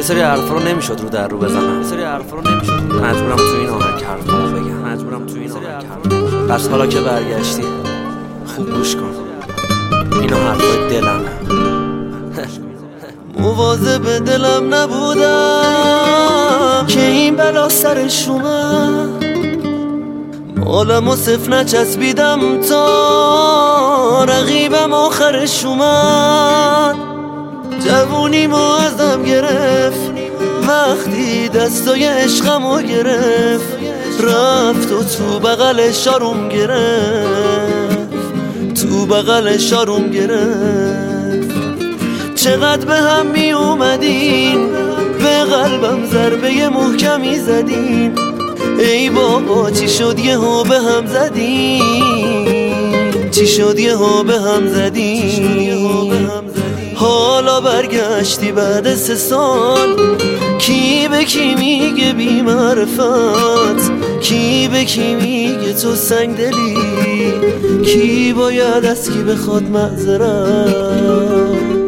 سری حرفا رو نمیشد رو در رو بزنم، مجبورم تو این آهنگ حرفا رو بگم. پس حالا که برگشتی خوب گوش کن، اینا حرفای دلمه. مواظب دلم نبودم که این بلا سرش اومد، مالمو صفر نچسبیدم تا رقیبم آخرش اومد. جوونیمو ازم گرفت وقتی دستای عشقمو گرفت، رفت و تو بغلش آروم گرفت. چقدر به هم می اومدین، به قلبم ضربه محکمی زدین. ای بابا چی شد یهو به هم زدین، حالا برگشتی بعد 3 سال. کی به کی میگه بی معرفت، کی به کی میگه تو سنگ دلی، کی باید از کی بخواد معذرت.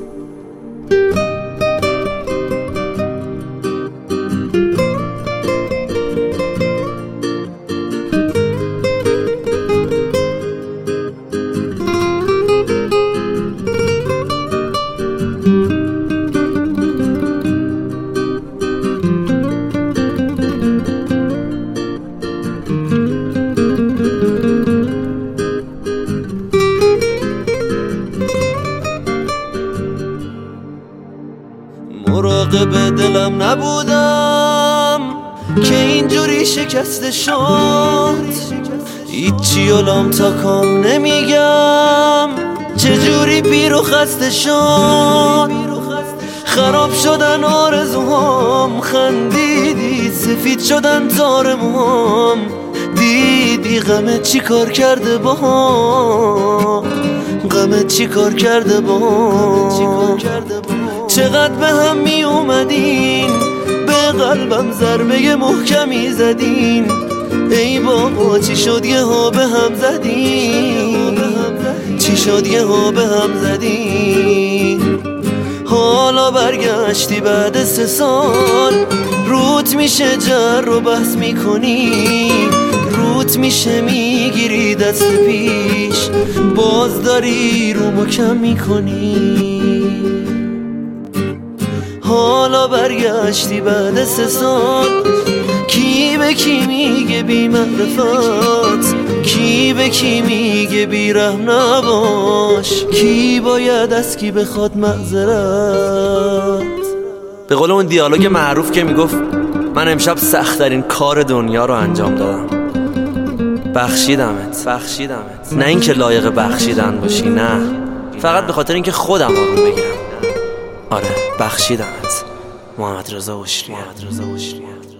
مراقب دلم نبودم که اینجوری شکسته شد، هیچی علام تا کام نمیگم چجوری پیر و خسته شد. خراب شدن آرزوهام، خندیدی سفید شدن تار موهام، دیدی غمت چی کار کرده باهام، چقدر به هم می اومدین، به قلبم ضربه محکمی زدین. ای بابا چی شد یهو به هم زدین، حالا برگشتی بعد 3 سال. روت میشه جر و بحث میکنی، روت میشه میگیری دست پیش، باز داری رو کم میکنی. حالا برگشتی بعد 3 سال. کی به کی میگه بی معرفت، کی به کی میگه بی رحم نباش، کی باید از کی بخواد معذرت. به قول اون دیالوگ معروف که میگفت من امشب سخت‌ترین کار دنیا رو انجام دادم، بخشیدمت. نه اینکه لایق بخشیدن باشی، نه، فقط به خاطر اینکه خودم آروم بگیرم. آره بخشیدمت. محمد رضا بشری.